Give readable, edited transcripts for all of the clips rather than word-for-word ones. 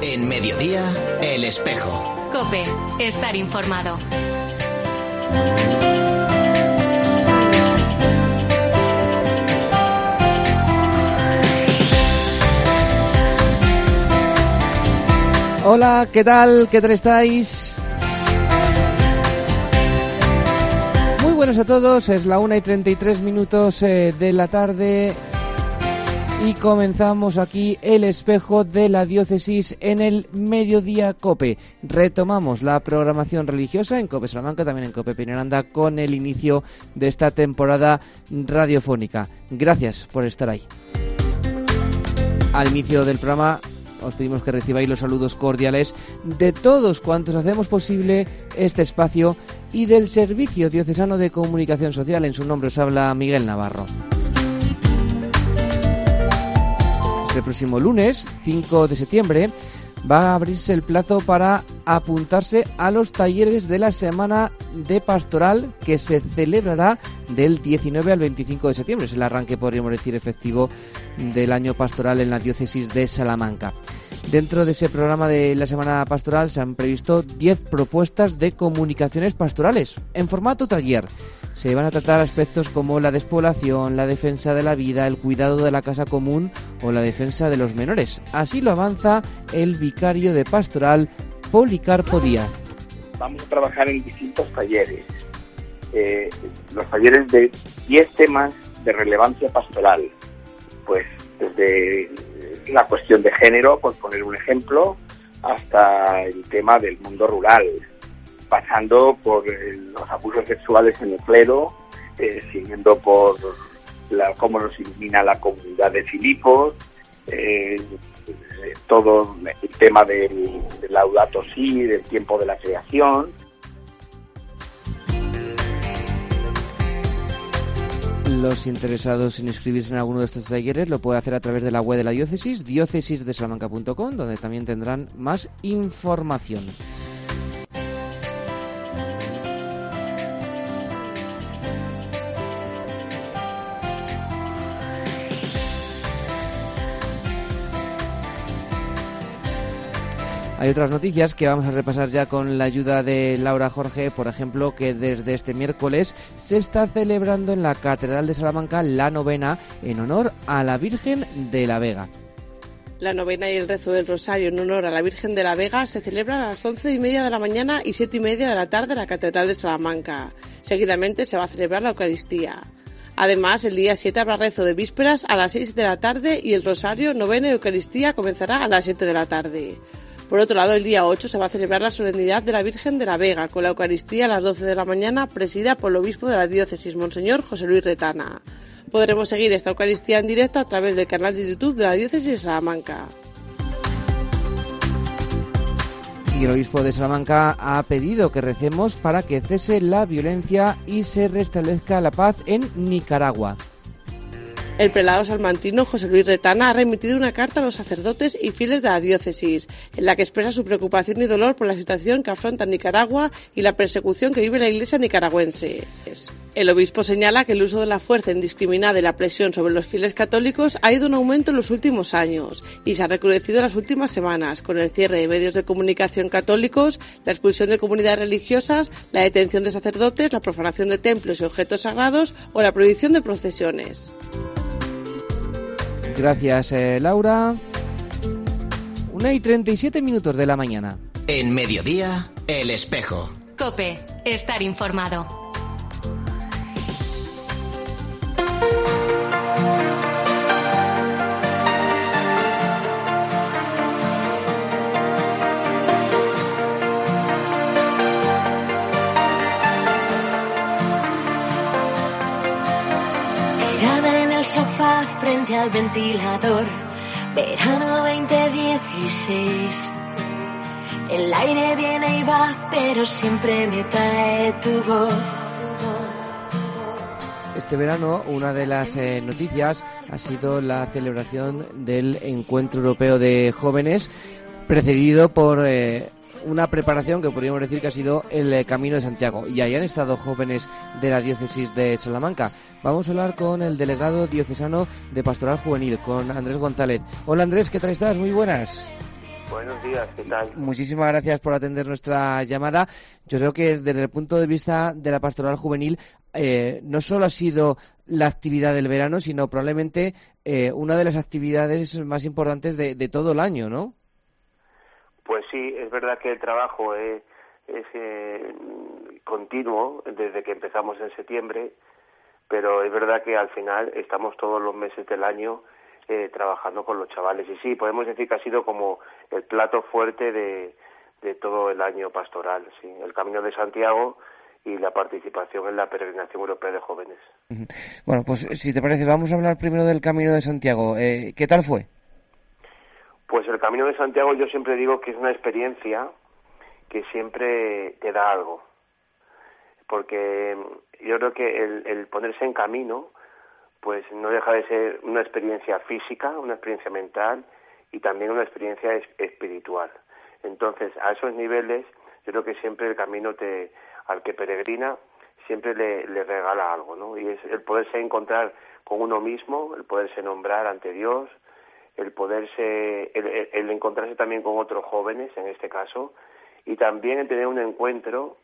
En Mediodía, El Espejo. COPE, estar informado. Hola, ¿qué tal? ¿Qué tal estáis? Muy buenos a todos, es la 1:33 de la tarde y comenzamos aquí El Espejo de la Diócesis en el Mediodía COPE. Retomamos la programación religiosa en COPE Salamanca, también en COPE Peñaranda, con el inicio de esta temporada radiofónica. Gracias por estar ahí. Al inicio del programa os pedimos que recibáis los saludos cordiales de todos cuantos hacemos posible este espacio y del Servicio Diocesano de Comunicación Social. En su nombre os habla Miguel Navarro. El próximo lunes, 5 de septiembre, va a abrirse el plazo para apuntarse a los talleres de la Semana de Pastoral que se celebrará del 19 al 25 de septiembre. Es el arranque, podríamos decir, efectivo del año pastoral en la diócesis de Salamanca. Dentro de ese programa de la Semana Pastoral se han previsto 10 propuestas de comunicaciones pastorales en formato taller. Se van a tratar aspectos como la despoblación, la defensa de la vida, el cuidado de la casa común o la defensa de los menores. Así lo avanza el vicario de Pastoral, Policarpo Díaz. Vamos a trabajar en distintos talleres. Los talleres de 10 temas de relevancia pastoral. Pues desde la cuestión de género, por poner un ejemplo, hasta el tema del mundo rural, pasando por los abusos sexuales en el clero, siguiendo por cómo nos ilumina la comunidad de Filipos, todo el tema del Laudato Si, del tiempo de la creación. Los interesados en inscribirse en alguno de estos talleres lo pueden hacer a través de la web de la diócesis, diócesisdesalamanca.com, donde también tendrán más información. Hay otras noticias que vamos a repasar ya con la ayuda de Laura Jorge, por ejemplo, que desde este miércoles se está celebrando en la Catedral de Salamanca la novena en honor a la Virgen de la Vega. La novena y el rezo del Rosario en honor a la Virgen de la Vega se celebran a las 11:30 de la mañana y 7:30 de la tarde en la Catedral de Salamanca. Seguidamente se va a celebrar la Eucaristía. Además, el día 7 habrá rezo de vísperas a las 6 de la tarde y el Rosario, novena y Eucaristía comenzará a las 7 de la tarde. Por otro lado, el día 8 se va a celebrar la solemnidad de la Virgen de la Vega, con la Eucaristía a las 12 de la mañana, presidida por el obispo de la diócesis, Monseñor José Luis Retana. Podremos seguir esta Eucaristía en directo a través del canal de YouTube de la diócesis de Salamanca. Y el obispo de Salamanca ha pedido que recemos para que cese la violencia y se restablezca la paz en Nicaragua. El prelado salmantino José Luis Retana ha remitido una carta a los sacerdotes y fieles de la diócesis, en la que expresa su preocupación y dolor por la situación que afronta Nicaragua y la persecución que vive la Iglesia nicaragüense. El obispo señala que el uso de la fuerza indiscriminada y la presión sobre los fieles católicos ha ido en aumento en los últimos años y se ha recrudecido en las últimas semanas, con el cierre de medios de comunicación católicos, la expulsión de comunidades religiosas, la detención de sacerdotes, la profanación de templos y objetos sagrados o la prohibición de procesiones. Gracias, Laura. 1:37 de la mañana. En Mediodía, El Espejo. COPE, estar informado. Tirada en el sofá frente al ventilador, verano 2016. El aire viene y va, pero siempre me trae tu voz. Este verano, una de las noticias ha sido la celebración del Encuentro Europeo de Jóvenes, precedido por una preparación que podríamos decir que ha sido el Camino de Santiago. Y ahí han estado jóvenes de la diócesis de Salamanca. Vamos a hablar con el delegado diocesano de Pastoral Juvenil, con Andrés González. Hola Andrés, ¿qué tal estás? Muy buenas. Buenos días, ¿qué tal? Muchísimas gracias por atender nuestra llamada. Yo creo que desde el punto de vista de la pastoral juvenil, no solo ha sido la actividad del verano, sino probablemente una de las actividades más importantes de todo el año, ¿no? Pues sí, es verdad que el trabajo es continuo desde que empezamos en septiembre, pero es verdad que al final estamos todos los meses del año trabajando con los chavales. Y sí, podemos decir que ha sido como el plato fuerte de todo el año pastoral, sí, el Camino de Santiago y la participación en la Peregrinación Europea de Jóvenes. Bueno, pues si te parece, vamos a hablar primero del Camino de Santiago. ¿Qué tal fue? Pues el Camino de Santiago yo siempre digo que es una experiencia que siempre te da algo, porque yo creo que el ponerse en camino pues no deja de ser una experiencia física, una experiencia mental y también una experiencia espiritual. Entonces, a esos niveles, yo creo que siempre el camino al que peregrina siempre le regala algo, ¿no? Y es el poderse encontrar con uno mismo, el poderse nombrar ante Dios, el poderse, el encontrarse también con otros jóvenes, en este caso, y también el tener un encuentro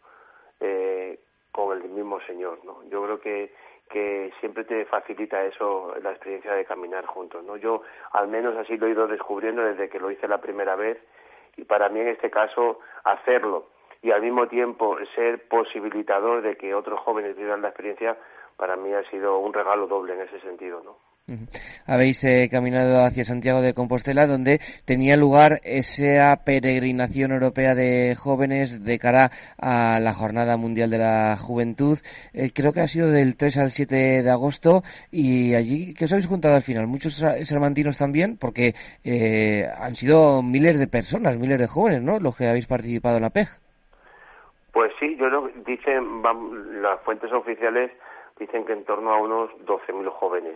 con el mismo Señor, ¿no? Yo creo que siempre te facilita eso, la experiencia de caminar juntos, ¿no? Yo al menos así lo he ido descubriendo desde que lo hice la primera vez, y para mí en este caso hacerlo y al mismo tiempo ser posibilitador de que otros jóvenes vivan la experiencia, para mí ha sido un regalo doble en ese sentido, ¿no? Habéis caminado hacia Santiago de Compostela, donde tenía lugar esa peregrinación europea de jóvenes de cara a la Jornada Mundial de la Juventud. Creo que ha sido del 3 al 7 de agosto. Y allí, ¿qué os habéis juntado al final? Muchos salmantinos también, porque han sido miles de personas, miles de jóvenes, ¿no?, los que habéis participado en la PEG. Pues sí, dicen, las fuentes oficiales dicen que en torno a unos 12.000 jóvenes.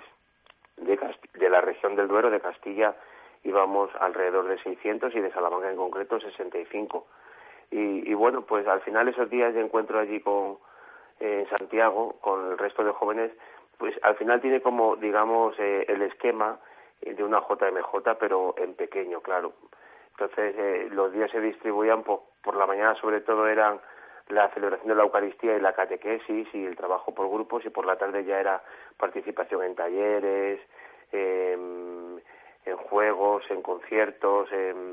De la región del Duero, de Castilla, íbamos alrededor de 600 y de Salamanca en concreto 65. Y bueno, pues al final esos días de encuentro allí en Santiago con el resto de jóvenes, pues al final tiene como, digamos, el esquema de una JMJ, pero en pequeño, claro. Entonces los días se distribuían, por la mañana sobre todo eran la celebración de la Eucaristía y la catequesis y el trabajo por grupos, y por la tarde ya era participación en talleres, en juegos, en conciertos,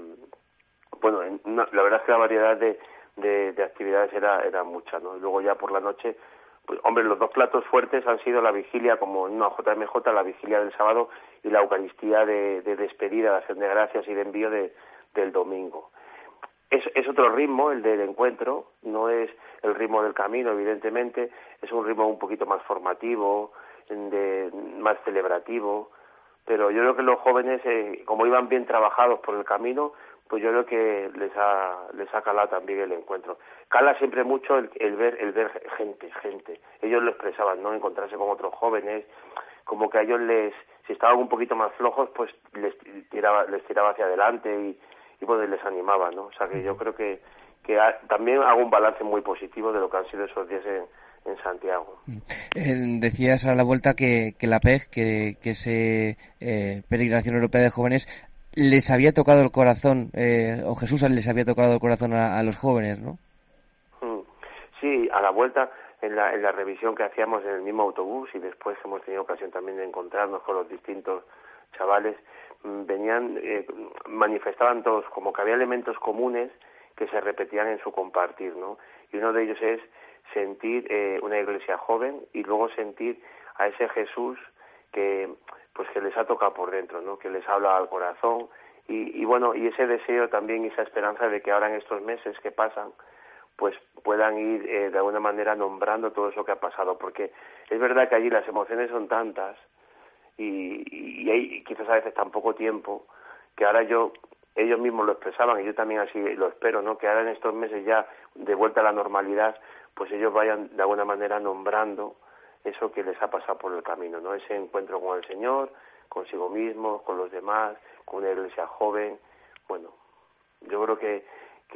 la verdad es que la variedad de actividades era mucha, ¿no? Y luego ya por la noche, pues hombre, los dos platos fuertes han sido la vigilia, como en una JMJ, la vigilia del sábado, y la Eucaristía de despedida, de acción de gracias y de envío del domingo. Es otro ritmo el del encuentro, no es el ritmo del camino, evidentemente, es un ritmo un poquito más formativo, más celebrativo, pero yo creo que los jóvenes, como iban bien trabajados por el camino, pues yo creo que les ha calado también el encuentro. Cala siempre mucho el ver gente. Ellos lo expresaban, ¿no? Encontrarse con otros jóvenes, como que a ellos si estaban un poquito más flojos, pues les tiraba hacia adelante y pues les animaba, ¿no? O sea que yo creo que también hago un balance muy positivo de lo que han sido esos días en Santiago. Decías a la vuelta que la PEG, que ese Peregrinación Europea de Jóvenes, les había tocado el corazón, o Jesús les había tocado el corazón a los jóvenes, ¿no? Sí, a la vuelta, en la revisión que hacíamos en el mismo autobús, y después hemos tenido ocasión también de encontrarnos con los distintos chavales, manifestaban todos como que había elementos comunes que se repetían en su compartir, ¿no? Y uno de ellos es sentir una iglesia joven, y luego sentir a ese Jesús que les ha tocado por dentro, ¿no? Que les habla al corazón, y ese deseo también y esa esperanza de que ahora en estos meses que pasan pues puedan ir de alguna manera nombrando todo eso que ha pasado, porque es verdad que allí las emociones son tantas y hay quizás a veces tan poco tiempo que ahora ellos mismos lo expresaban, y yo también así lo espero, ¿no? Que ahora en estos meses ya de vuelta a la normalidad, pues ellos vayan de alguna manera nombrando eso que les ha pasado por el camino, ¿no? Ese encuentro con el Señor, consigo mismo, con los demás, con una iglesia joven. Bueno, yo creo que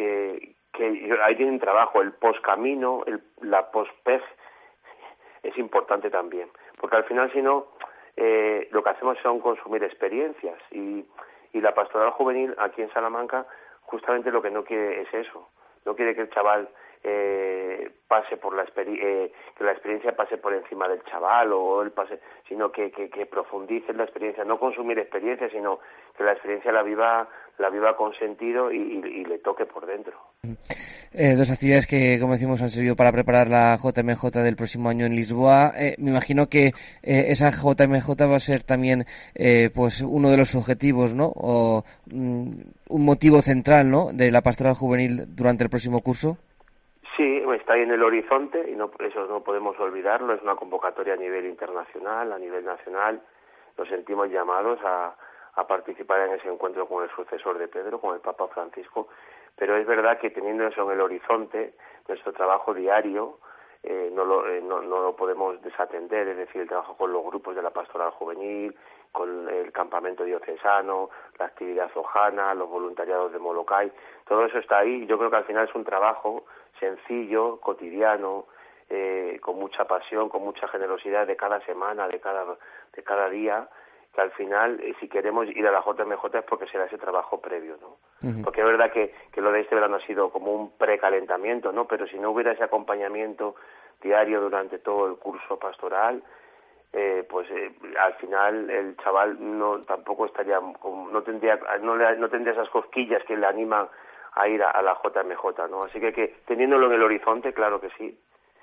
ahí tiene un trabajo, el post-camino, la post-PEG es importante también, porque al final si no, lo que hacemos son consumir experiencias, y la pastoral juvenil aquí en Salamanca justamente lo que no quiere es eso. No quiere que el chaval pase por que la experiencia pase por encima del chaval o él pase, sino que profundice en la experiencia, no consumir experiencia, sino que la experiencia la viva con sentido y le toque por dentro. Dos actividades que, como decimos, han servido para preparar la JMJ del próximo año en Lisboa. Me imagino que esa JMJ va a ser también pues uno de los objetivos, ¿no? O un motivo central, ¿no?, de la pastoral juvenil durante el próximo curso. Sí, está ahí en el horizonte y eso no podemos olvidarlo. Es una convocatoria a nivel internacional, a nivel nacional. Nos sentimos llamados a participar en ese encuentro con el sucesor de Pedro, con el Papa Francisco. Pero es verdad que teniendo eso en el horizonte, nuestro trabajo diario no lo podemos desatender, es decir, el trabajo con los grupos de la pastoral juvenil, con el campamento diocesano, la actividad ojana, los voluntariados de Molokai, todo eso está ahí. Yo creo que al final es un trabajo sencillo, cotidiano, con mucha pasión, con mucha generosidad de cada semana, de cada día, que al final, si queremos ir a la JMJ es porque será ese trabajo previo, ¿no? Uh-huh. Porque es verdad que lo de este verano ha sido como un precalentamiento, ¿no? Pero si no hubiera ese acompañamiento diario durante todo el curso pastoral, al final el chaval tampoco estaría, no tendría esas cosquillas que le animan a ir a la JMJ, ¿no? Así que teniéndolo en el horizonte, claro que sí,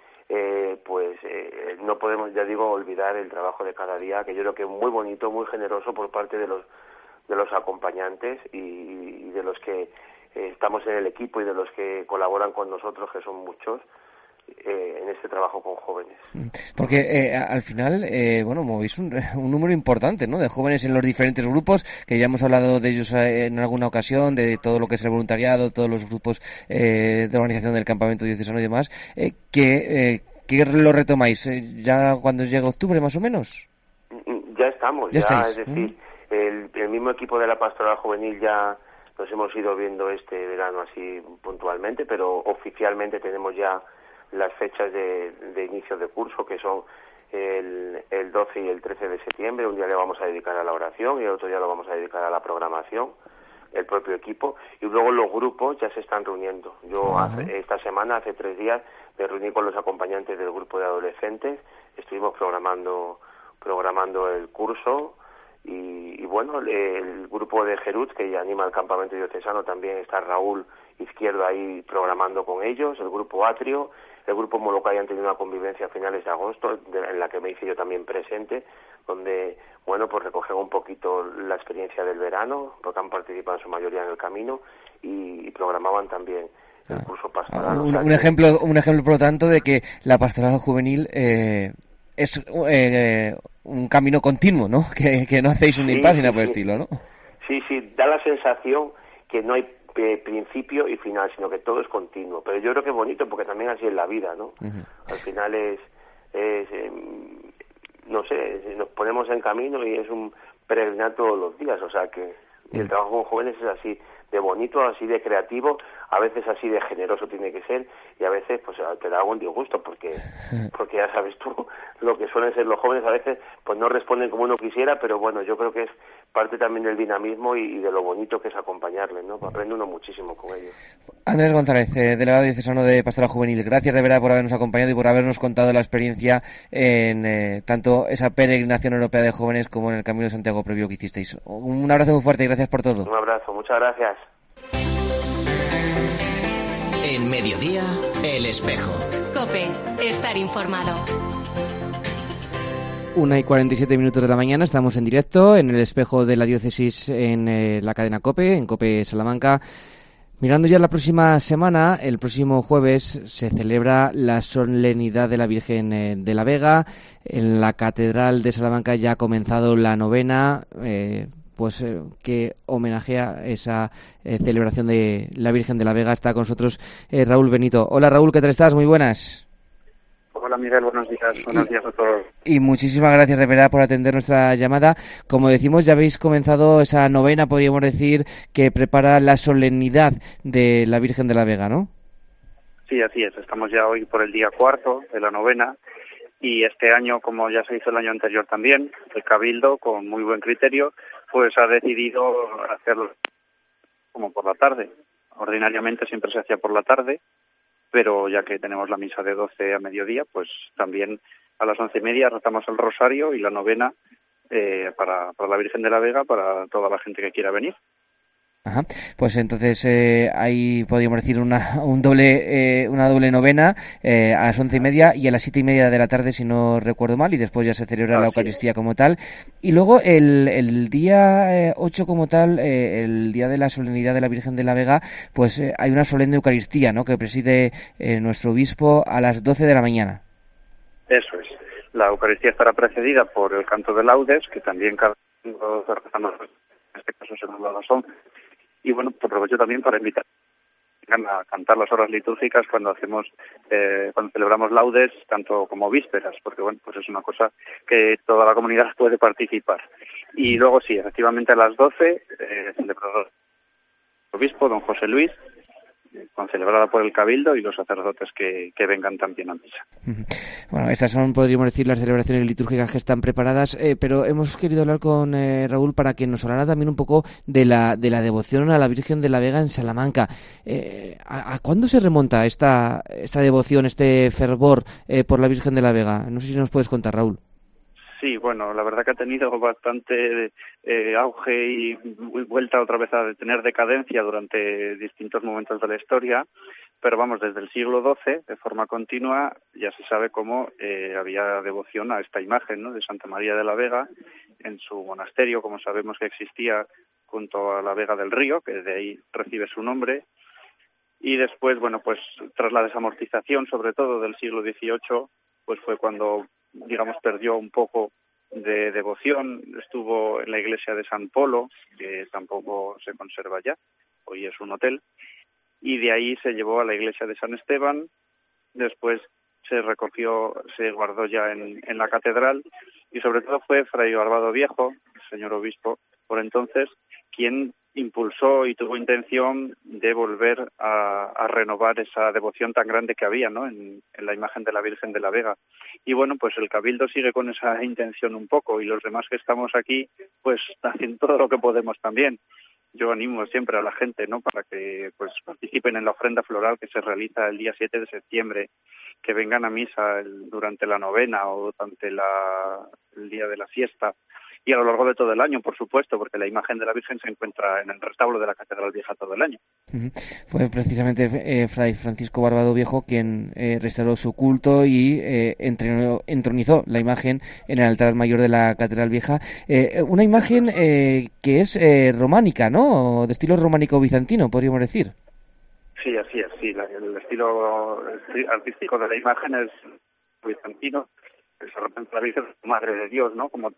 no podemos, ya digo, olvidar el trabajo de cada día, que yo creo que es muy bonito, muy generoso por parte de los acompañantes y de los que estamos en el equipo y de los que colaboran con nosotros, que son muchos, en este trabajo con jóvenes. Porque al final, movéis un número importante, ¿no?, de jóvenes en los diferentes grupos, que ya hemos hablado de ellos en alguna ocasión, de todo lo que es el voluntariado, todos los grupos de organización del campamento diocesano y demás, que lo retomáis ya cuando llega octubre, más o menos. Ya estamos, ya es decir, el mismo equipo de la pastoral juvenil ya nos hemos ido viendo este verano así puntualmente, pero oficialmente tenemos ya las fechas de inicio de curso, que son el 12 y el 13 de septiembre. Un día le vamos a dedicar a la oración y el otro día lo vamos a dedicar a la programación, el propio equipo, y luego los grupos ya se están reuniendo. Yo esta semana, hace 3 días, me reuní con los acompañantes del grupo de adolescentes, estuvimos programando el curso y bueno, el grupo de Jeruz, que anima el campamento diocesano, también está Raúl Izquierdo ahí programando con ellos, el grupo Atrio, el grupo Molokai han tenido una convivencia a finales de agosto, en la que me hice yo también presente, donde, pues recogen un poquito la experiencia del verano, porque han participado en su mayoría en el camino, y programaban también el curso pastoral. Un ejemplo, por lo tanto, de que la pastoral juvenil es un camino continuo, ¿no? Que no hacéis un impasse ni nada por el estilo, ¿no? Sí, da la sensación que no hay principio y final, sino que todo es continuo. Pero yo creo que es bonito porque también así es la vida, ¿no? Uh-huh. Al final no sé, nos ponemos en camino y es un peregrinar todos los días, o sea que el trabajo con jóvenes es así de bonito, así de creativo, a veces así de generoso tiene que ser, y a veces pues te da un disgusto porque ya sabes tú lo que suelen ser los jóvenes, a veces pues no responden como uno quisiera, pero bueno, yo creo que es parte también del dinamismo y de lo bonito que es acompañarles, ¿no? Aprende uno muchísimo con ellos. Andrés González, delegado diocesano de Pastoral Juvenil, gracias de verdad por habernos acompañado y por habernos contado la experiencia en tanto esa peregrinación europea de jóvenes como en el Camino de Santiago previo que hicisteis. Un abrazo muy fuerte y gracias por todo. Un abrazo, muchas gracias. En Mediodía, El Espejo. COPE, estar informado. 1:47 de la mañana, estamos en directo en El Espejo de la Diócesis en la cadena COPE, en COPE Salamanca. Mirando ya la próxima semana, el próximo jueves se celebra la solemnidad de la Virgen de la Vega. En la Catedral de Salamanca ya ha comenzado la novena, que homenajea esa celebración de la Virgen de la Vega. Está con nosotros Raúl Benito. Hola Raúl, ¿qué tal estás? Muy buenas. Hola Miguel, buenos días a todos. Y muchísimas gracias de verdad por atender nuestra llamada. Como decimos, ya habéis comenzado esa novena, podríamos decir, que prepara la solemnidad de la Virgen de la Vega, ¿no? Sí, así es. Estamos ya hoy por el día 4 de la novena y este año, como ya se hizo el año anterior también, el Cabildo, con muy buen criterio, pues ha decidido hacerlo como por la tarde. ordinariamente siempre se hacía por la tarde, pero ya que tenemos la misa de 12 a mediodía, pues también a las 11:30 rezamos el rosario y la novena para la Virgen de la Vega, para toda la gente que quiera venir. Ajá. Pues entonces ahí podríamos decir una doble novena a las 11:30 y a las 7:30 de la tarde, si no recuerdo mal, y después ya se celebra la Eucaristía como tal. Y luego el día 8 como tal, el día de la solemnidad de la Virgen de la Vega, pues hay una solemne Eucaristía, ¿no?, que preside nuestro obispo a las 12 de la mañana. Eso es. La Eucaristía estará precedida por el canto de laudes, que también cada uno rezamos, en este caso se nos da a las 11. Y bueno, pues aprovecho también para invitar a cantar las horas litúrgicas cuando celebramos laudes, tanto como vísperas, porque bueno, pues es una cosa que toda la comunidad puede participar. Y luego sí, efectivamente a las 12, celebrará el obispo, don José Luis, concelebrada por el Cabildo y los sacerdotes que vengan también a misa. Bueno, estas son, podríamos decir, las celebraciones litúrgicas que están preparadas, pero hemos querido hablar con Raúl para que nos hablara también un poco de la devoción a la Virgen de la Vega en Salamanca. ¿A cuándo se remonta esta devoción, este fervor por la Virgen de la Vega? No sé si nos puedes contar, Raúl. Sí, bueno, la verdad que ha tenido bastante auge y vuelta otra vez a tener decadencia durante distintos momentos de la historia, pero vamos, desde el siglo XII, de forma continua, ya se sabe cómo había devoción a esta imagen, ¿no?, de Santa María de la Vega en su monasterio, como sabemos que existía junto a la Vega del Río, que de ahí recibe su nombre, y después, bueno, pues tras la desamortización, sobre todo del siglo XVIII, pues fue cuando, digamos, perdió un poco de devoción. Estuvo en la iglesia de San Polo, que tampoco se conserva ya, hoy es un hotel, y de ahí se llevó a la iglesia de San Esteban. Después se guardó ya en la catedral, y sobre todo fue Fray Barbado Viejo, el señor obispo, por entonces, quien impulsó y tuvo intención de volver a renovar esa devoción tan grande que había, ¿no?, en la imagen de la Virgen de la Vega. Y bueno, pues el Cabildo sigue con esa intención un poco, y los demás que estamos aquí, pues haciendo todo lo que podemos también. Yo animo siempre a la gente, ¿no?, para que pues participen en la ofrenda floral que se realiza el día 7 de septiembre, que vengan a misa durante la novena o durante el día de la fiesta, y a lo largo de todo el año, por supuesto, porque la imagen de la Virgen se encuentra en el retablo de la Catedral Vieja todo el año. Fue precisamente Fray Francisco Barbado Viejo quien restauró su culto y entronizó la imagen en el altar mayor de la Catedral Vieja. Una imagen que es románica, ¿no?, de estilo románico bizantino, podríamos decir. Sí, así es, sí. El estilo artístico de la imagen es bizantino, que se representa la Virgen Madre de Dios, ¿no?, como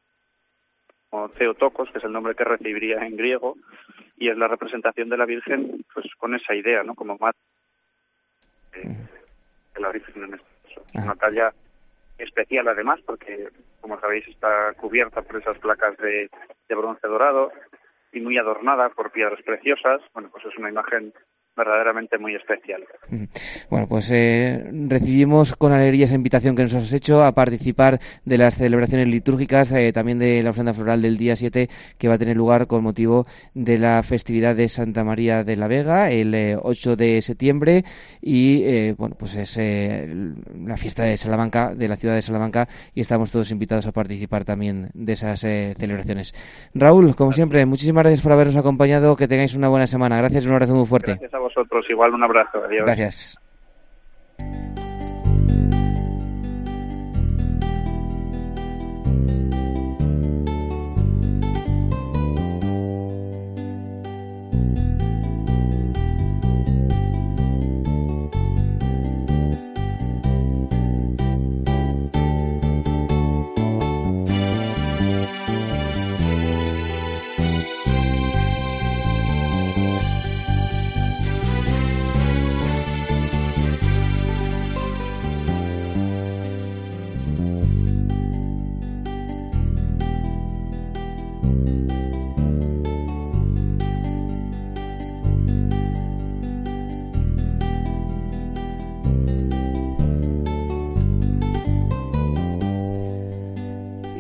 Theotokos, que es el nombre que recibiría en griego, y es la representación de la Virgen pues con esa idea, ¿no?, como madre de la Virgen en este caso. Es una talla especial además porque, como sabéis, está cubierta por esas placas de bronce dorado y muy adornada por piedras preciosas. Bueno, pues es una imagen verdaderamente muy especial. Bueno, pues recibimos con alegría esa invitación que nos has hecho a participar de las celebraciones litúrgicas, también de la ofrenda floral del día 7, que va a tener lugar con motivo de la festividad de Santa María de la Vega, el 8 de septiembre, y bueno, pues es la fiesta de Salamanca, de la ciudad de Salamanca, y estamos todos invitados a participar también de esas celebraciones. Raúl, como siempre, muchísimas gracias por habernos acompañado, que tengáis una buena semana. Gracias, un abrazo muy fuerte. Gracias a vosotros, igual un abrazo. Adiós. Gracias.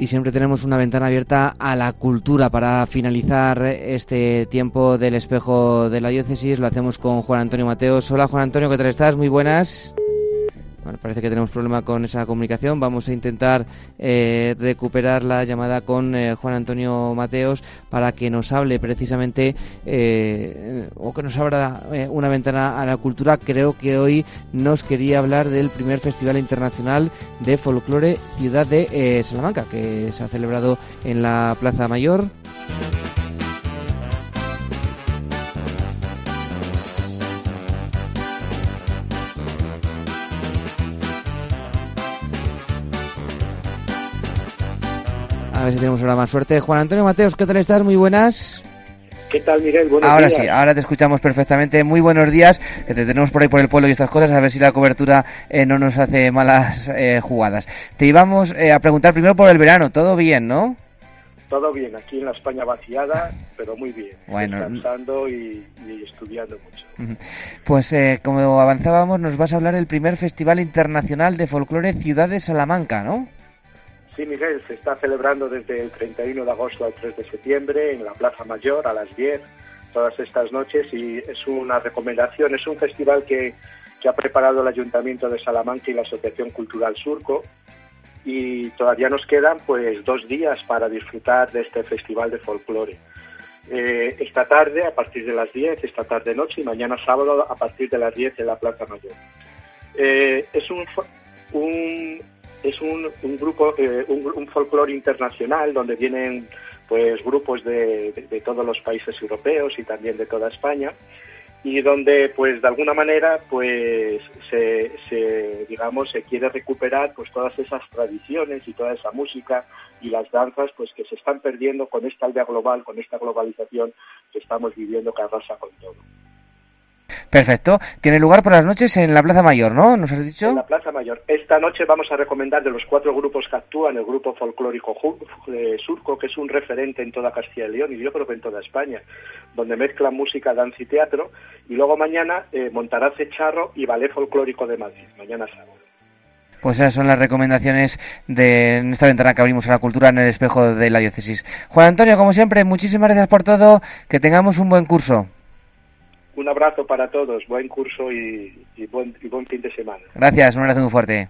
y siempre tenemos una ventana abierta a la cultura. Para finalizar este tiempo del espejo de la diócesis lo hacemos con Juan Antonio Mateos. Hola Juan Antonio, ¿qué tal estás? Muy buenas. Bueno, parece que tenemos problema con esa comunicación. Vamos a intentar recuperar la llamada con Juan Antonio Mateos para que nos hable precisamente o que nos abra una ventana a la cultura. Creo que hoy nos quería hablar del primer Festival Internacional de Folclore Ciudad de Salamanca, que se ha celebrado en la Plaza Mayor. A ver si tenemos ahora más suerte. Juan Antonio Mateos, ¿qué tal estás? Muy buenas. ¿Qué tal, Miguel? Buenos días. Ahora sí, ahora te escuchamos perfectamente. Muy buenos días, que te tenemos por ahí por el pueblo y estas cosas, a ver si la cobertura no nos hace malas jugadas. Te íbamos a preguntar primero por el verano. ¿Todo bien, no? Todo bien, aquí en la España vaciada, pero muy bien. Bueno, descansando y estudiando mucho. Pues como avanzábamos, nos vas a hablar del primer Festival Internacional de Folclore Ciudad de Salamanca, ¿no? Sí, Miguel, se está celebrando desde el 31 de agosto al 3 de septiembre en la Plaza Mayor a las 10, todas estas noches, y es una recomendación, es un festival que ha preparado el Ayuntamiento de Salamanca y la Asociación Cultural Surco, y todavía nos quedan pues 2 días para disfrutar de este festival de folclore. Esta tarde a partir de las 10, esta tarde noche, y mañana sábado a partir de las 10 en la Plaza Mayor. Es un grupo, un folclore internacional donde vienen pues grupos de todos los países europeos y también de toda España, y donde pues de alguna manera pues se quiere recuperar pues todas esas tradiciones y toda esa música y las danzas pues que se están perdiendo con esta aldea global, con esta globalización que estamos viviendo, que arrasa con todo. Perfecto. Tiene lugar por las noches en la Plaza Mayor, ¿no? ¿Nos has dicho? En la Plaza Mayor. Esta noche vamos a recomendar de los 4 grupos que actúan, el grupo folclórico Surco, que es un referente en toda Castilla y León y yo creo que en toda España, donde mezclan música, danza y teatro. Y luego mañana Montaraz Charro y Ballet Folclórico de Madrid, mañana sábado. Pues esas son las recomendaciones de esta ventana que abrimos a la cultura en el espejo de la diócesis. Juan Antonio, como siempre, muchísimas gracias por todo. Que tengamos un buen curso. Un abrazo para todos, buen curso y buen fin de semana. Gracias, un abrazo muy fuerte.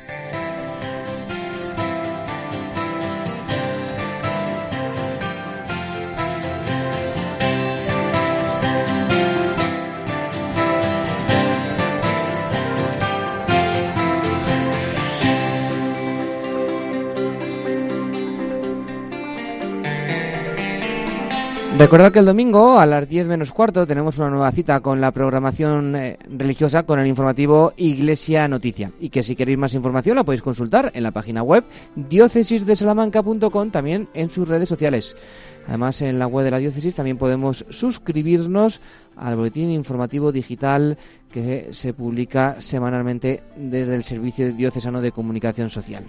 Recordad que el domingo a las 10 menos cuarto tenemos una nueva cita con la programación religiosa, con el informativo Iglesia Noticia, y que si queréis más información la podéis consultar en la página web diócesisdesalamanca.com, también en sus redes sociales. Además, en la web de la diócesis también podemos suscribirnos al boletín informativo digital que se publica semanalmente desde el Servicio Diocesano de Comunicación Social.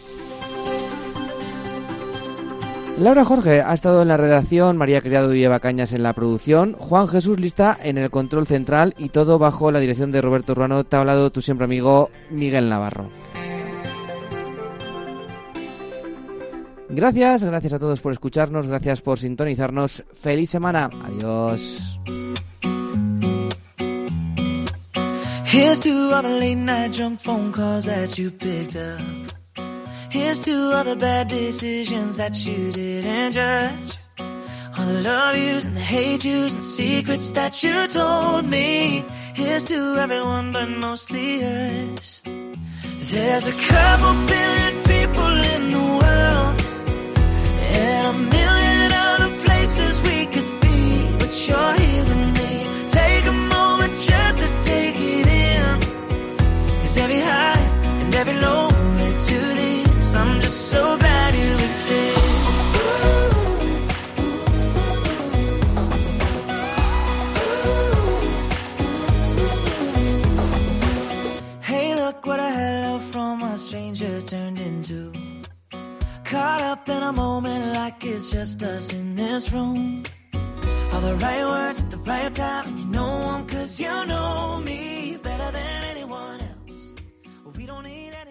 Laura Jorge ha estado en la redacción, María Criado y Eva Cañas en la producción, Juan Jesús Lista en el control central, y todo bajo la dirección de Roberto Ruano. Te ha hablado tu siempre amigo Miguel Navarro. Gracias a todos por escucharnos, gracias por sintonizarnos. ¡Feliz semana! Adiós. Here's to all the late night drunk phone calls that you picked up. Here's to all the bad decisions that you didn't judge. All the love yous and the hate yous and the secrets that you told me. Here's to everyone but mostly us. There's a couple billion people in the world and a million other places we could be, but you're here with me. Take a moment just to take it in, 'cause every high and every low led to this. I'm just so glad you exist. Hey, look what a hello from a stranger turned into. Caught up in a moment like it's just us in this room. All the right words at the right time, and you know 'em 'cause you know me better than anyone else. We don't need